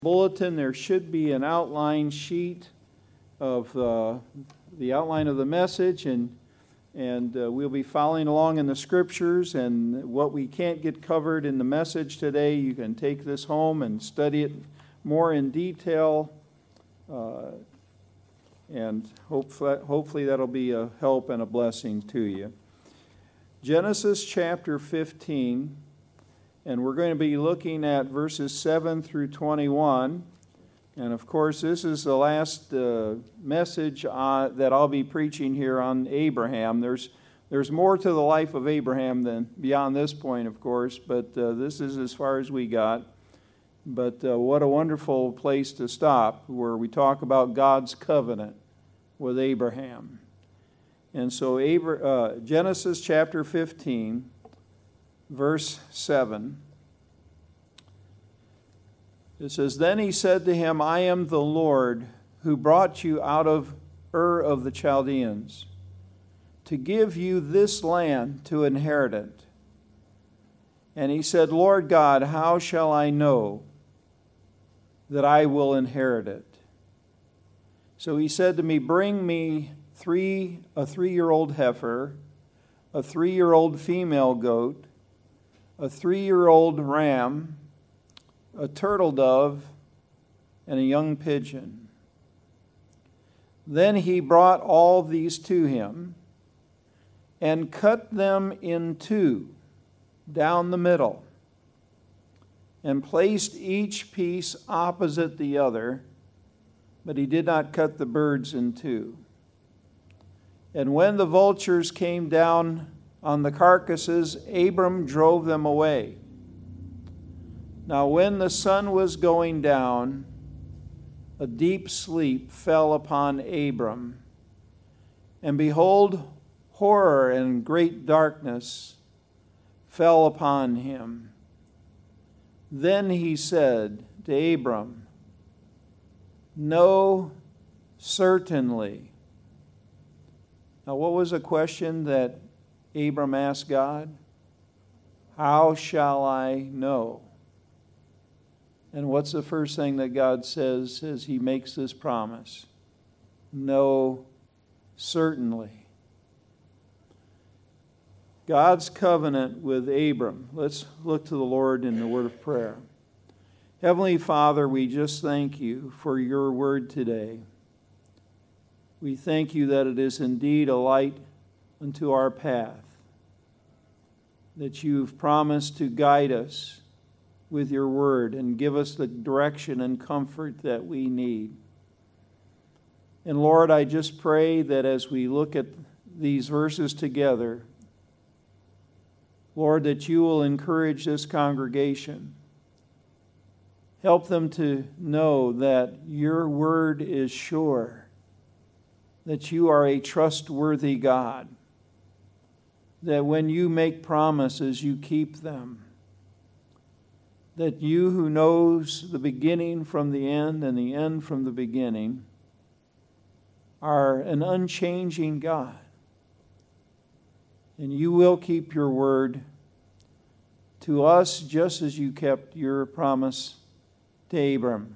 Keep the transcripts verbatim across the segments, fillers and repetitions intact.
Bulletin, there should be an outline sheet of uh, the outline of the message, and and uh, we'll be following along in the scriptures. And what we can't get covered in the message today, you can take this home and study it more in detail, uh, and hopefully, hopefully that'll be a help and a blessing to you. Genesis chapter fifteen. And we're going to be looking at verses seven through twenty-one. And of course, this is the last uh, message uh, that I'll be preaching here on Abraham. There's there's more to the life of Abraham than beyond this point, of course, but uh, this is as far as we got. But uh, what a wonderful place to stop, where we talk about God's covenant with Abraham. And so Abra- uh, Genesis chapter fifteen, verse seven. It says, "Then he said to him, I am the Lord who brought you out of Ur of the Chaldeans to give you this land to inherit it. And he said, Lord God, how shall I know that I will inherit it? So he said to me, bring me three a three-year-old heifer, a three-year-old female goat, a three-year-old ram, a turtle dove, and a young pigeon. Then he brought all these to him and cut them in two down the middle and placed each piece opposite the other, but he did not cut the birds in two. And when the vultures came down on the carcasses, Abram drove them away. Now when the sun was going down, a deep sleep fell upon Abram. And behold, horror and great darkness fell upon him. Then he said to Abram, know certainly. Now what was a question that Abram asked God? How shall I know? And what's the first thing that God says as he makes this promise? Know certainly. God's covenant with Abram. Let's look to the Lord in the word of prayer. Heavenly Father, we just thank you for your word today. We thank you that it is indeed a light unto our path, that you've promised to guide us with your word and give us the direction and comfort that we need. And Lord, I just pray that as we look at these verses together, Lord, that you will encourage this congregation. Help them to know that your word is sure, that you are a trustworthy God, that when you make promises, you keep them, that you who knows the beginning from the end and the end from the beginning are an unchanging God. And you will keep your word to us just as you kept your promise to Abram.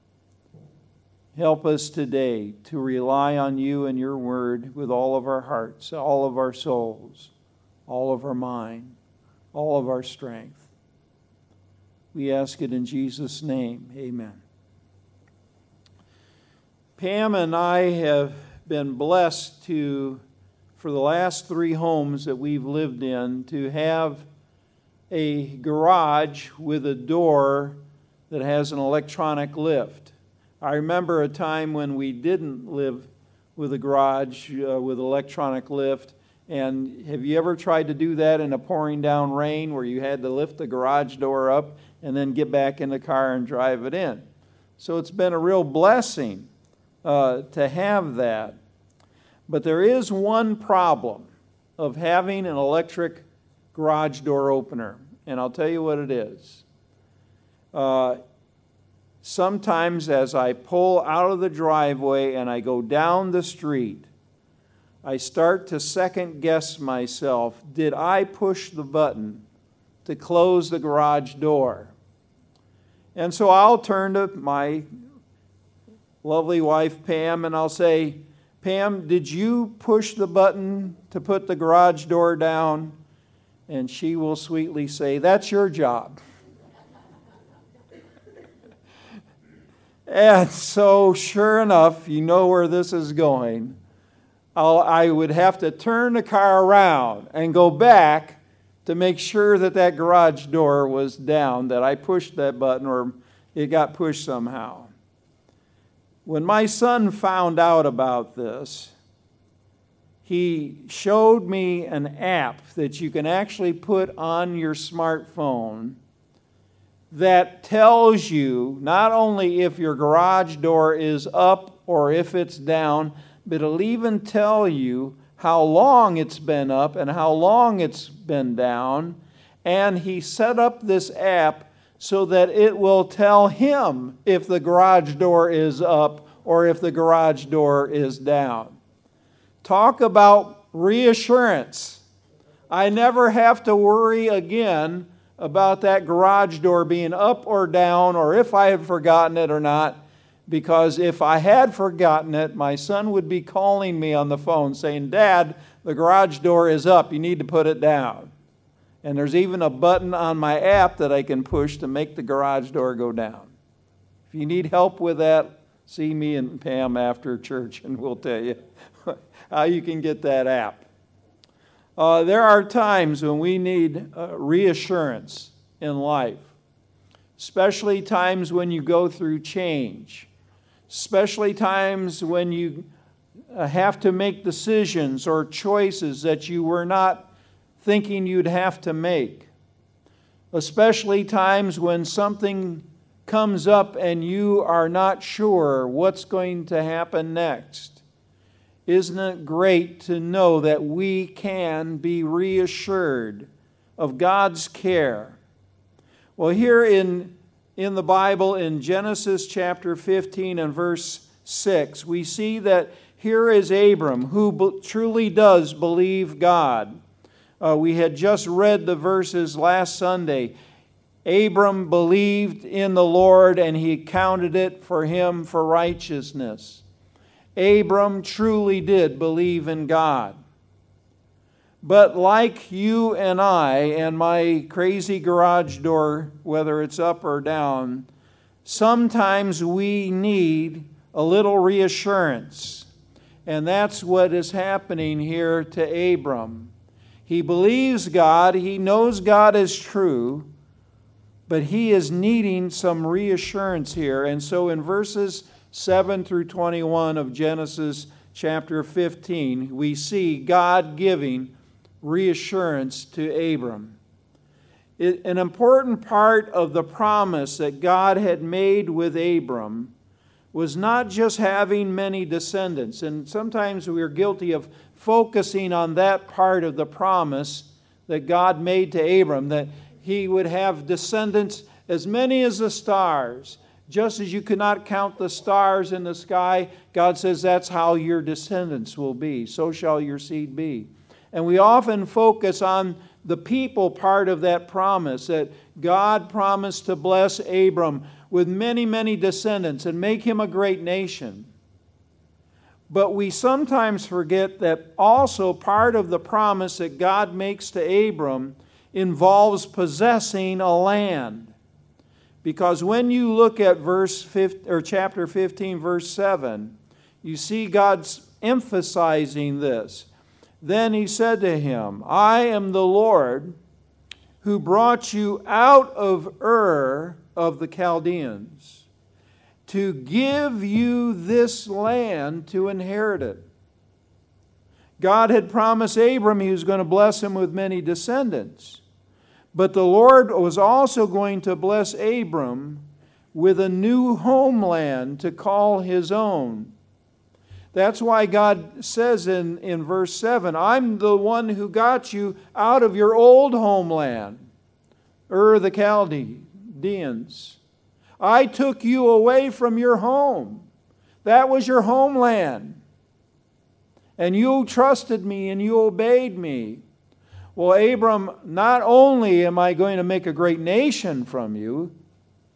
Help us today to rely on you and your word with all of our hearts, all of our souls, all of our mind, all of our strength. We ask it in Jesus' name. Amen. Pam and I have been blessed to, for the last three homes that we've lived in, to have a garage with a door that has an electronic lift. I remember a time when we didn't live with a garage uh, with electronic lift. And have you ever tried to do that in a pouring down rain where you had to lift the garage door up and then get back in the car and drive it in? So it's been a real blessing uh, to have that. But there is one problem of having an electric garage door opener, and I'll tell you what it is. Uh, sometimes as I pull out of the driveway and I go down the street, I start to second guess myself. Did I push the button to close the garage door? And so I'll turn to my lovely wife, Pam, and I'll say, Pam, did you push the button to put the garage door down? And she will sweetly say, that's your job. And so, sure enough, you know where this is going. I'll, I would have to turn the car around and go back to make sure that that garage door was down, that I pushed that button or it got pushed somehow. When my son found out about this, he showed me an app that you can actually put on your smartphone that tells you not only if your garage door is up or if it's down, but it'll even tell you how long it's been up and how long it's been down. And he set up this app so that it will tell him if the garage door is up or if the garage door is down. Talk about reassurance. I never have to worry again about that garage door being up or down, or if I had forgotten it or not, because if I had forgotten it, my son would be calling me on the phone saying, Dad, the garage door is up, you need to put it down. And there's even a button on my app that I can push to make the garage door go down. If you need help with that, see me and Pam after church and we'll tell you how you can get that app. Uh, there are times when we need uh, reassurance in life, especially times when you go through change, especially times when you uh, have to make decisions or choices that you were not thinking you'd have to make, especially times when something comes up and you are not sure what's going to happen next. Isn't it great to know that we can be reassured of God's care? Well, here in, in the Bible, in Genesis chapter fifteen and verse six, we see that here is Abram, who be, truly does believe God. Uh, we had just read the verses last Sunday. Abram believed in the Lord, and he counted it for him for righteousness. Abram truly did believe in God. But like you and I and my crazy garage door, whether it's up or down, sometimes we need a little reassurance. And that's what is happening here to Abram. He believes God, he knows God is true, but he is needing some reassurance here. And so in verses seven through twenty-one of Genesis chapter fifteen, we see God giving reassurance to Abram. It, an important part of the promise that God had made with Abram was not just having many descendants. And sometimes we are guilty of focusing on that part of the promise that God made to Abram, that he would have descendants as many as the stars. Just as you could not count the stars in the sky, God says that's how your descendants will be. So shall your seed be. And we often focus on the people part of that promise, that God promised to bless Abram with many, many descendants and make him a great nation. But we sometimes forget that also part of the promise that God makes to Abram involves possessing a land. Because when you look at verse fifteen, or chapter fifteen, verse seven, you see God's emphasizing this. Then he said to him, I am the Lord who brought you out of Ur of the Chaldeans to give you this land to inherit it. God had promised Abram he was going to bless him with many descendants. But the Lord was also going to bless Abram with a new homeland to call his own. That's why God says in, in verse seven, I'm the one who got you out of your old homeland, Ur the Chaldeans. I took you away from your home. That was your homeland. And you trusted me and you obeyed me. Well, Abram, not only am I going to make a great nation from you,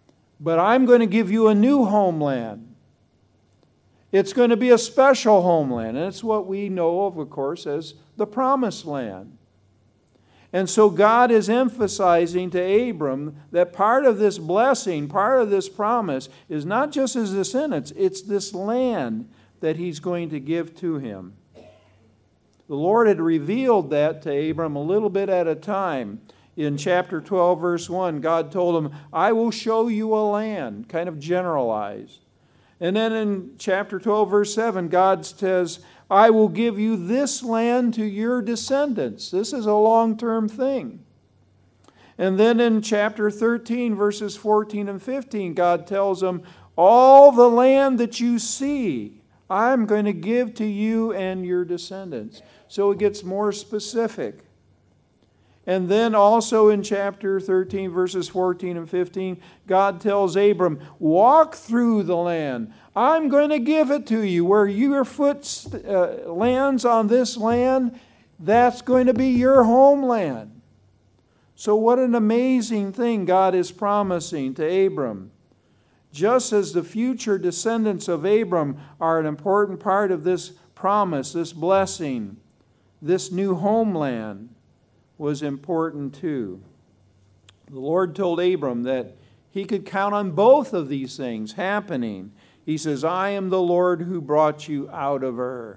but I'm going to give you a new homeland. It's going to be a special homeland, and it's what we know of, of course, as the Promised Land. And so God is emphasizing to Abram that part of this blessing, part of this promise, is not just his descendants, it's this land that he's going to give to him. The Lord had revealed that to Abram a little bit at a time. In chapter twelve, verse one, God told him, I will show you a land, kind of generalized. And then in chapter twelve, verse seven, God says, I will give you this land to your descendants. This is a long-term thing. And then in chapter thirteen, verses fourteen and fifteen, God tells them, all the land that you see, I'm going to give to you and your descendants. So it gets more specific. And then also in chapter thirteen, verses fourteen and fifteen, God tells Abram, walk through the land. I'm going to give it to you. Where your foot uh, lands on this land, that's going to be your homeland. So what an amazing thing God is promising to Abram. Just as the future descendants of Abram are an important part of this promise, this blessing, this new homeland was important too. The Lord told Abram that he could count on both of these things happening. He says, I am the Lord who brought you out of Ur.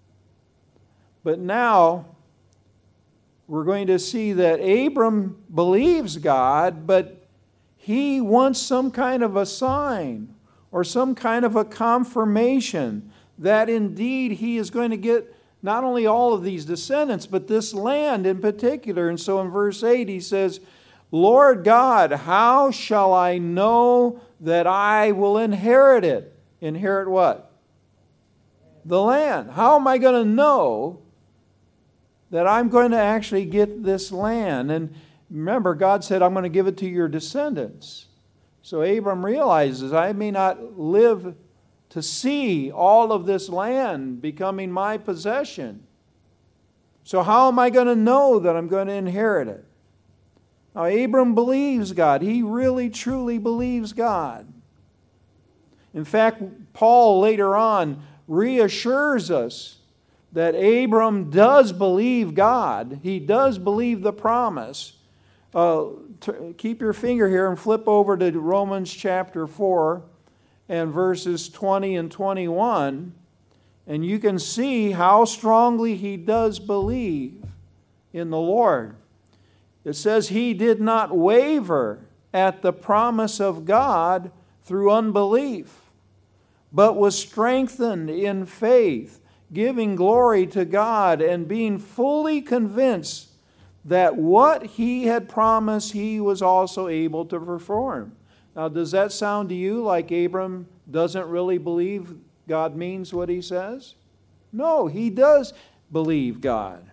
But now we're going to see that Abram believes God, but he wants some kind of a sign or some kind of a confirmation that indeed he is going to get not only all of these descendants, but this land in particular. And so in verse eight he says, Lord God, how shall I know that I will inherit it? Inherit what? The land. How am I going to know that I'm going to actually get this land? And remember, God said, I'm going to give it to your descendants. So Abram realizes, I may not live to see all of this land becoming my possession. So how am I going to know that I'm going to inherit it? Now, Abram believes God. He really, truly believes God. In fact, Paul later on reassures us that Abram does believe God. He does believe the promise. Uh, t- keep your finger here and flip over to Romans chapter four and verses twenty and twenty-one, and you can see how strongly he does believe in the Lord. It says he did not waver at the promise of God through unbelief, but was strengthened in faith, giving glory to God and being fully convinced that what he had promised he was also able to perform. Now, does that sound to you like Abram doesn't really believe God means what he says? No, he does believe God.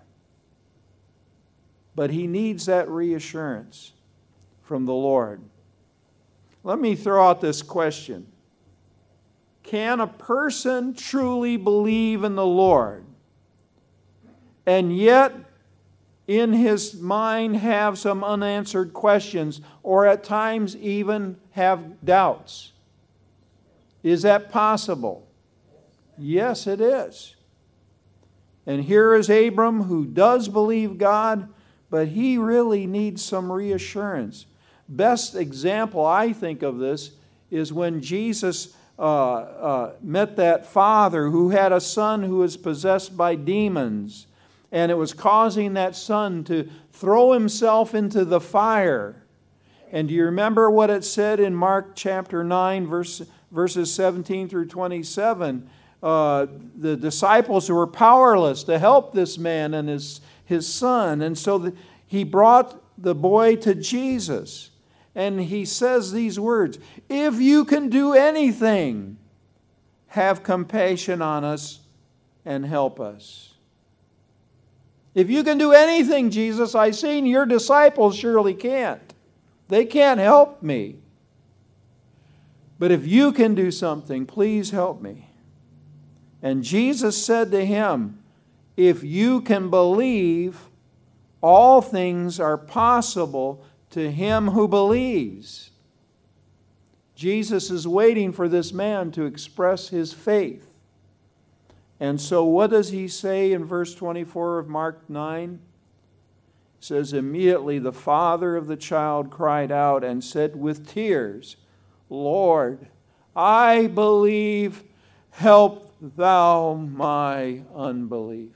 But he needs that reassurance from the Lord. Let me throw out this question. Can a person truly believe in the Lord and yet in his mind have some unanswered questions or at times even have doubts? Is that possible? Yes, it is. And here is Abram who does believe God, but he really needs some reassurance. Best example, I think, of this is when Jesus uh, uh, met that father who had a son who was possessed by demons, and it was causing that son to throw himself into the fire. And do you remember what it said in Mark chapter nine, verse, verses seventeen through twenty-seven? Uh, the disciples were powerless to help this man and his, his son. And so the, he brought the boy to Jesus. And he says these words, if you can do anything, have compassion on us and help us. If you can do anything, Jesus, I've seen your disciples surely can't. They can't help me. But if you can do something, please help me. And Jesus said to him, if you can believe, all things are possible to him who believes. Jesus is waiting for this man to express his faith. And so what does he say in verse twenty-four of Mark nine? It says, immediately the father of the child cried out and said with tears, Lord, I believe, help thou my unbelief.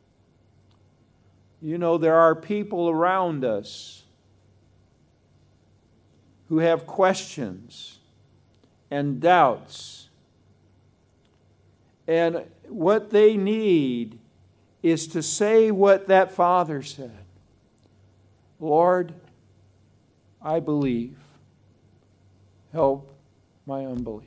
You know, there are people around us who have questions and doubts. And what they need is to say what that father said. Lord, I believe. Help my unbelief.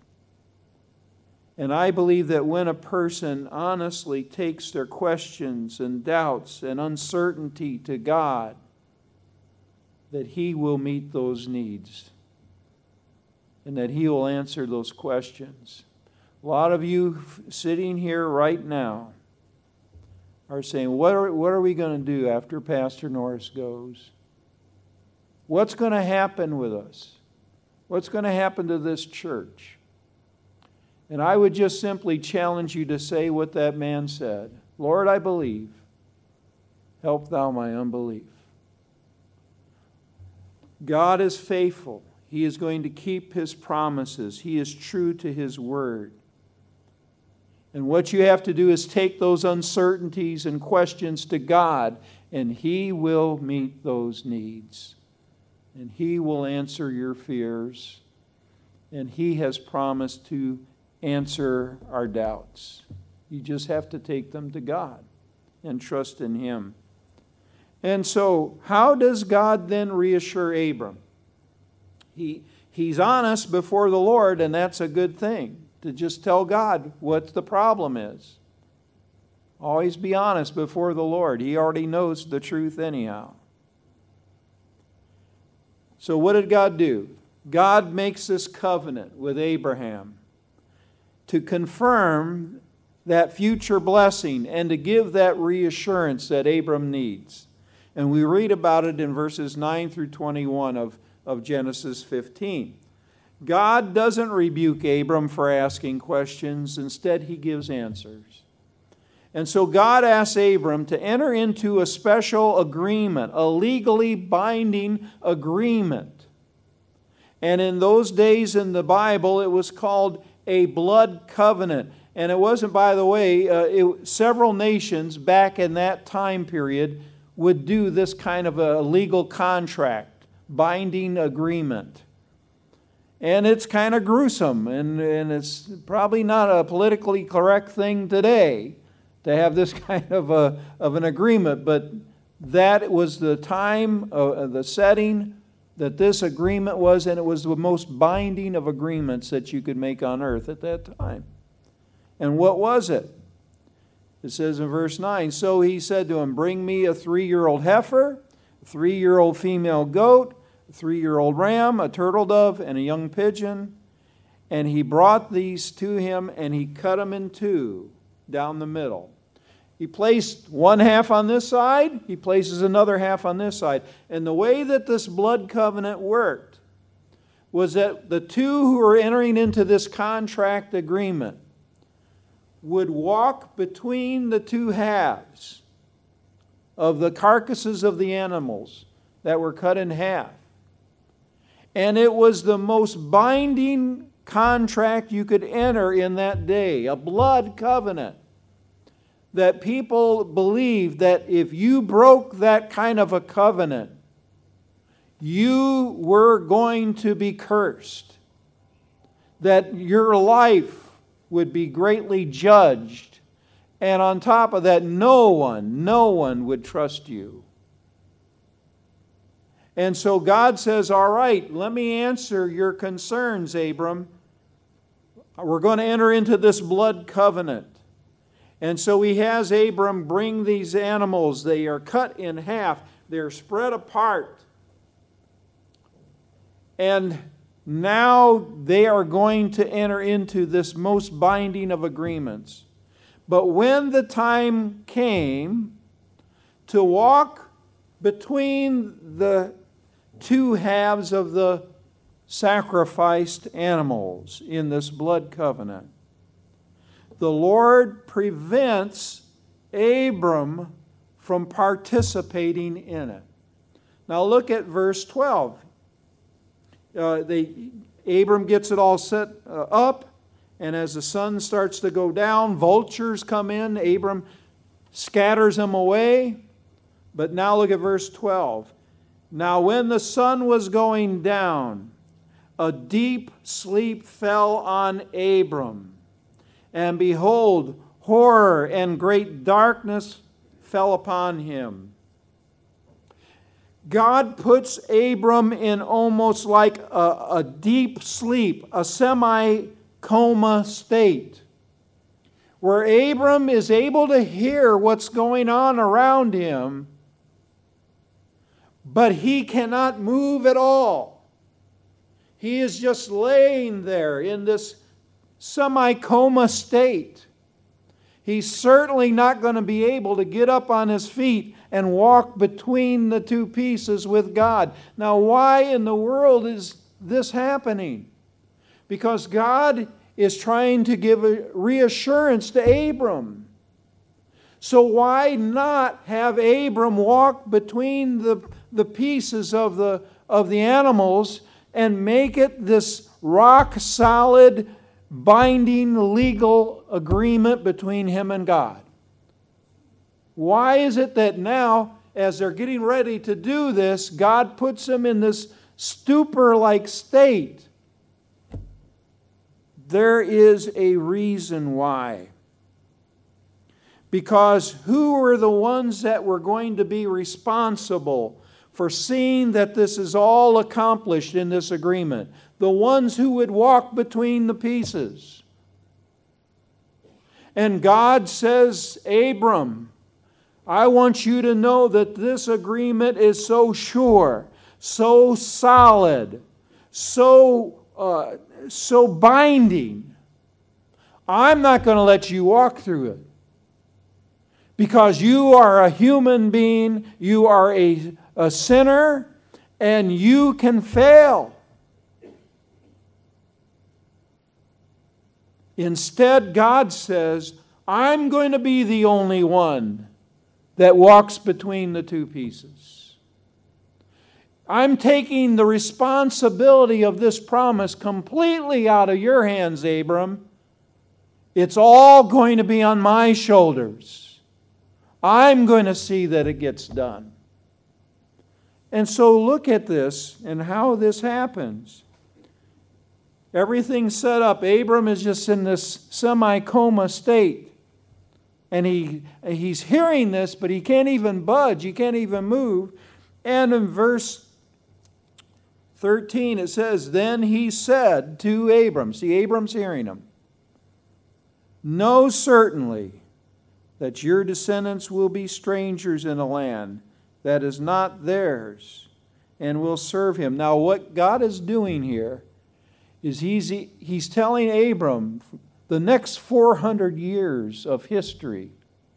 And I believe that when a person honestly takes their questions and doubts and uncertainty to God, that He will meet those needs and that He will answer those questions. A lot of you sitting here right now are saying, what are, what are we going to do after Pastor Norris goes? What's going to happen with us? What's going to happen to this church? And I would just simply challenge you to say what that man said. Lord, I believe. Help thou my unbelief. God is faithful. He is going to keep His promises. He is true to His word. And what you have to do is take those uncertainties and questions to God, and He will meet those needs. And He will answer your fears. And He has promised to answer our doubts. You just have to take them to God and trust in Him. And so, how does God then reassure Abram? He, he's honest before the Lord, and that's a good thing, to just tell God what the problem is. Always be honest before the Lord. He already knows the truth anyhow. So what did God do? God makes this covenant with Abraham to confirm that future blessing and to give that reassurance that Abram needs. And we read about it in verses nine through twenty-one of, of Genesis fifteen. God doesn't rebuke Abram for asking questions. Instead, He gives answers. And so God asks Abram to enter into a special agreement, a legally binding agreement. And in those days in the Bible, it was called a blood covenant. And it wasn't, by the way, uh, it, several nations back in that time period would do this kind of a legal contract, binding agreement. And it's kind of gruesome, and, and it's probably not a politically correct thing today to have this kind of, a, of an agreement, but that was the time, uh, the setting that this agreement was, and it was the most binding of agreements that you could make on earth at that time. And what was it? It says in verse nine, so he said to him, bring me a three-year-old heifer, a three-year-old female goat, a three-year-old ram, a turtle dove, and a young pigeon. And he brought these to him, and he cut them in two down the middle. He placed one half on this side, he places another half on this side. And the way that this blood covenant worked was that the two who were entering into this contract agreement would walk between the two halves of the carcasses of the animals that were cut in half. And it was the most binding contract you could enter in that day, a blood covenant. That people believed that if you broke that kind of a covenant, you were going to be cursed. That your life would be greatly judged. And on top of that, no one, no one would trust you. And so God says, all right, let me answer your concerns, Abram. We're going to enter into this blood covenant. And so he has Abram bring these animals. They are cut in half. They're spread apart. And now they are going to enter into this most binding of agreements. But when the time came to walk between the two halves of the sacrificed animals in this blood covenant. The Lord prevents Abram from participating in it. Now look at verse twelve. Uh, they, Abram gets it all set uh, up, and as the sun starts to go down, vultures come in. Abram scatters them away. But now look at verse twelve. Now when the sun was going down, a deep sleep fell on Abram. And behold, horror and great darkness fell upon him. God puts Abram in almost like a, a deep sleep, a semi-coma state, where Abram is able to hear what's going on around him, but he cannot move at all. He is just laying there in this semi-coma state. He's certainly not going to be able to get up on his feet and walk between the two pieces with God. Now, why in the world is this happening? Because God is trying to give a reassurance to Abram. So why not have Abram walk between the, the pieces of the, of the animals and make it this rock-solid, binding legal agreement between him and God? Why is it that now, as they're getting ready to do this, God puts them in this stupor-like state? There is a reason why. Because who were the ones that were going to be responsible for seeing that this is all accomplished in this agreement? The ones who would walk between the pieces. And God says, Abram, I want you to know that this agreement is so sure, so solid, so, uh, so binding. I'm not going to let you walk through it. Because you are a human being, you are a, a sinner, and you can fail. Instead, God says, I'm going to be the only one that walks between the two pieces. I'm taking the responsibility of this promise completely out of your hands, Abram. It's all going to be on my shoulders. I'm going to see that it gets done. And so look at this and how this happens. Everything's set up. Abram is just in this semi-coma state. And he he's hearing this, but he can't even budge. He can't even move. And in verse thirteen it says, Then he said to Abram, see, Abram's hearing him, Know certainly that your descendants will be strangers in a land that is not theirs, and will serve him. Now what God is doing here is he's, he's telling Abram the next four hundred years of history.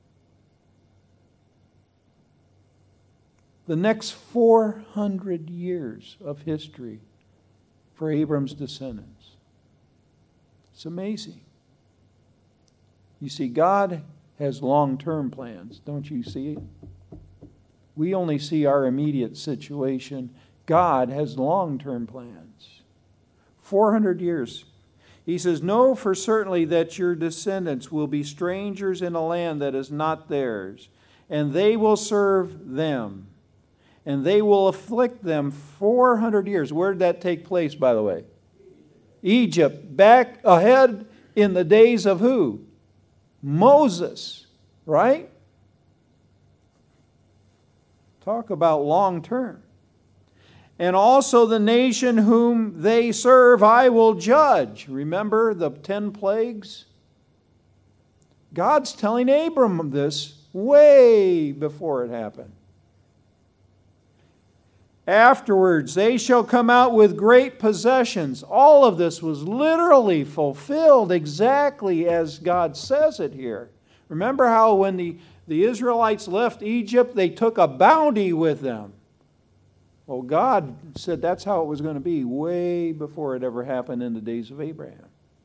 The next four hundred years of history for Abram's descendants. It's amazing. You see, God has long-term plans. Don't you see it? We only see our immediate situation. God has long-term plans. four hundred years. He says, Know for certainly that your descendants will be strangers in a land that is not theirs, and they will serve them, and they will afflict them four hundred years. Where did that take place, by the way? Egypt. Back ahead in the days of who? Moses, right? Talk about long term. And also the nation whom they serve I will judge. Remember the ten plagues? God's telling Abram this way before it happened. Afterwards, they shall come out with great possessions. All of this was literally fulfilled exactly as God says it here. Remember how when the, the Israelites left Egypt, they took a bounty with them. Well, God said that's how it was going to be way before it ever happened in the days of Abraham.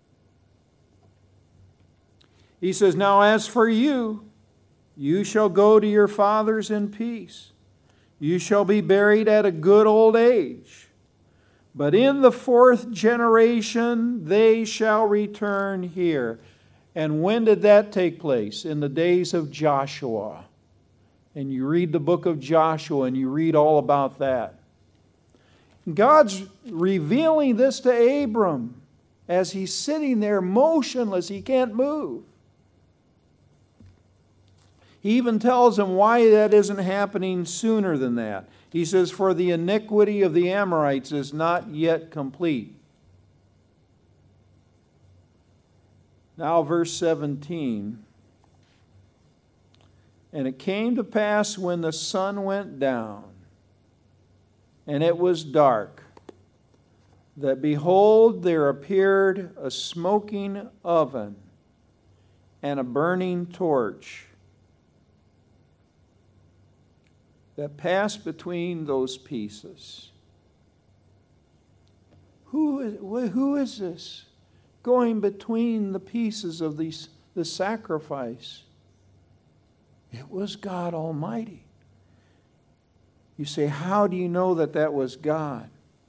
He says, now as for you, you shall go to your fathers in peace. You shall be buried at a good old age. But in the fourth generation they shall return here. And when did that take place? In the days of Joshua. And you read the book of Joshua and you read all about that. God's revealing this to Abram as he's sitting there motionless. He can't move. He even tells him why that isn't happening sooner than that. He says, for the iniquity of the Amorites is not yet complete. Now verse seventeen. And it came to pass when the sun went down, and it was dark, that behold, there appeared a smoking oven and a burning torch that passed between those pieces. Who is, who is this going between the pieces of these, the sacrifice? It was God Almighty. You say, how do you know that that was God?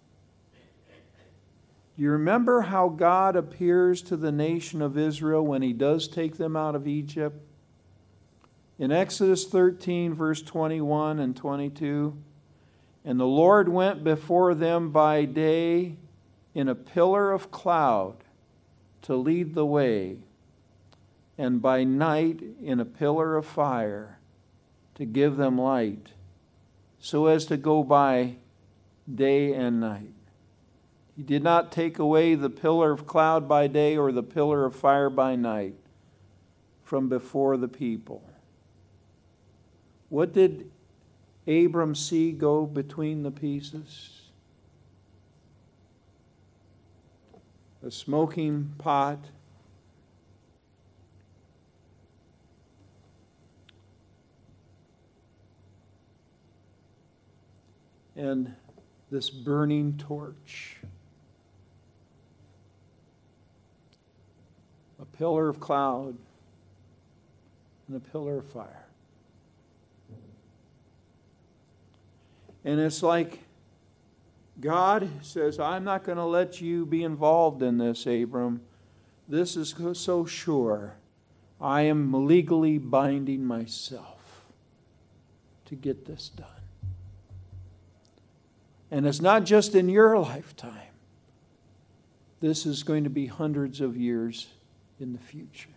You remember how God appears to the nation of Israel when He does take them out of Egypt? In Exodus thirteen, verse twenty-one and twenty-two, and the Lord went before them by day in a pillar of cloud to lead the way, and by night in a pillar of fire to give them light, so as to go by day and night. He did not take away the pillar of cloud by day or the pillar of fire by night from before the people. What did Abram see go between the pieces? A smoking pot, and this burning torch. A pillar of cloud and a pillar of fire. And it's like God says, I'm not going to let you be involved in this, Abram. This is so sure. I am legally binding myself to get this done. And it's not just in your lifetime. This is going to be hundreds of years in the future.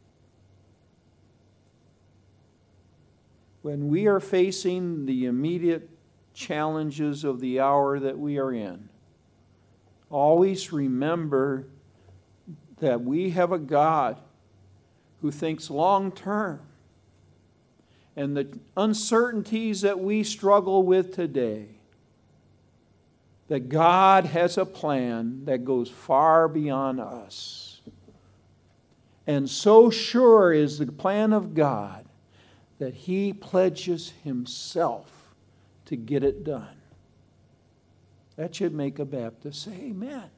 When we are facing the immediate challenges of the hour that we are in, always remember that we have a God who thinks long term. And the uncertainties that we struggle with today, that God has a plan that goes far beyond us. And so sure is the plan of God that He pledges Himself to get it done. That should make a Baptist say amen.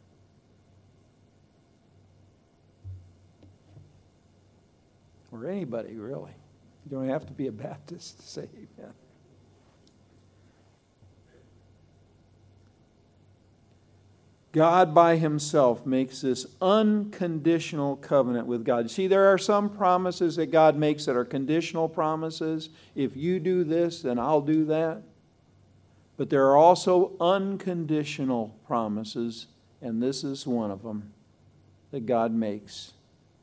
Or anybody, really. You don't have to be a Baptist to say amen. God by Himself makes this unconditional covenant with God. See, there are some promises that God makes that are conditional promises. If you do this, then I'll do that. But there are also unconditional promises, and this is one of them that God makes.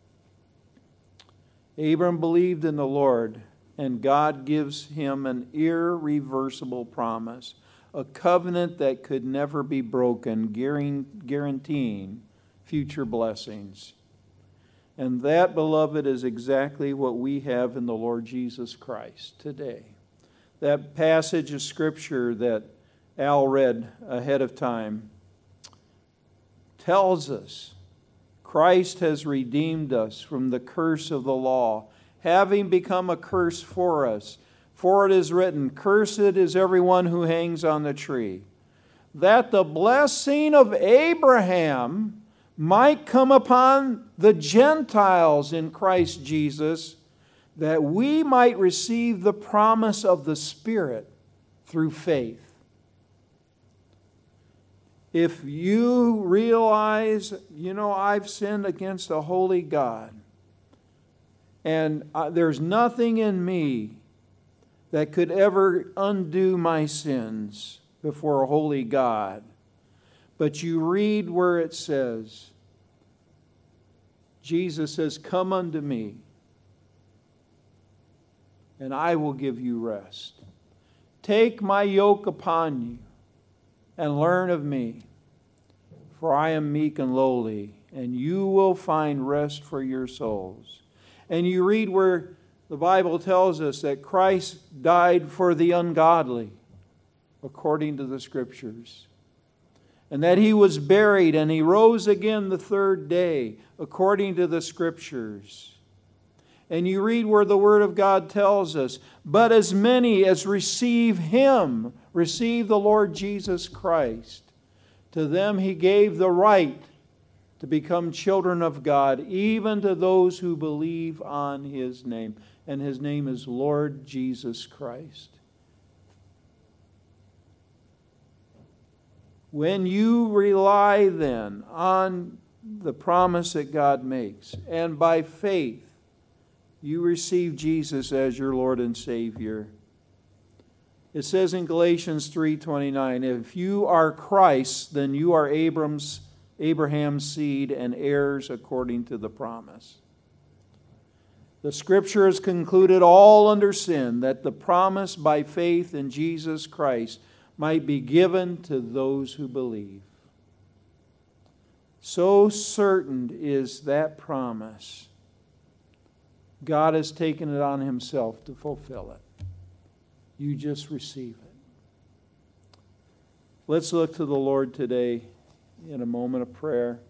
Abram believed in the Lord, and God gives him an irreversible promise. A covenant that could never be broken, guaranteeing future blessings. And that, beloved, is exactly what we have in the Lord Jesus Christ today. That passage of Scripture that Al read ahead of time tells us Christ has redeemed us from the curse of the law, having become a curse for us. For it is written, cursed is everyone who hangs on the tree. that the blessing of Abraham might come upon the Gentiles in Christ Jesus, that we might receive the promise of the Spirit through faith. If you realize, you know, I've sinned against a holy God, and uh, there's nothing in me that could ever undo my sins before a holy God. But you read where it says, Jesus says, "Come unto me, and I will give you rest. Take my yoke upon you, and learn of me, for I am meek and lowly, and you will find rest for your souls." And you read where the Bible tells us that Christ died for the ungodly, according to the Scriptures, and that He was buried and He rose again the third day, according to the Scriptures. And you read where the Word of God tells us, "But as many as receive Him, receive the Lord Jesus Christ, to them He gave the right to become children of God, even to those who believe on His name." And His name is Lord Jesus Christ. When you rely then on the promise that God makes, and by faith you receive Jesus as your Lord and Savior, it says in Galatians three twenty-nine, "If you are Christ's, then you are Abram's, Abraham's seed and heirs according to the promise." The Scripture has concluded all under sin, that the promise by faith in Jesus Christ might be given to those who believe. So certain is that promise, God has taken it on Himself to fulfill it. You just receive it. Let's look to the Lord today in a moment of prayer.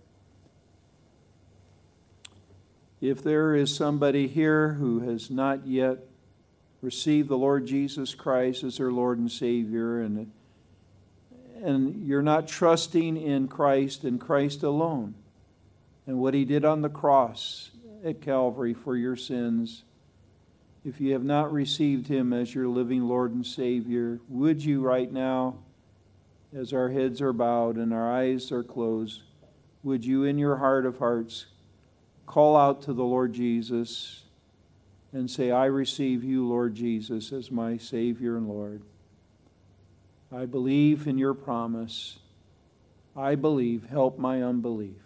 If there is somebody here who has not yet received the Lord Jesus Christ as their Lord and Savior, and, and you're not trusting in Christ and Christ alone, and what He did on the cross at Calvary for your sins, if you have not received Him as your living Lord and Savior, would you right now, as our heads are bowed and our eyes are closed, would you in your heart of hearts call out to the Lord Jesus and say, "I receive you, Lord Jesus, as my Savior and Lord. I believe in your promise. I believe. Help my unbelief."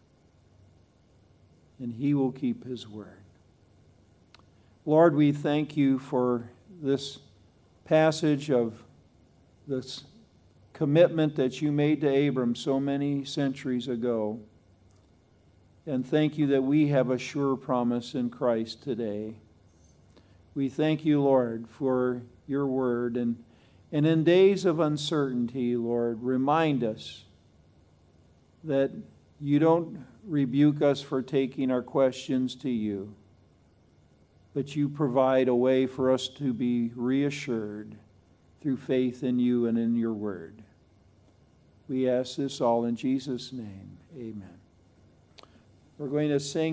And He will keep His word. Lord, we thank you for this passage of this commitment that you made to Abram so many centuries ago. And thank you that we have a sure promise in Christ today. We thank you, Lord, for your word. And, and in days of uncertainty, Lord, remind us that you don't rebuke us for taking our questions to you, but you provide a way for us to be reassured through faith in you and in your word. We ask this all in Jesus' name. Amen. We're going to sing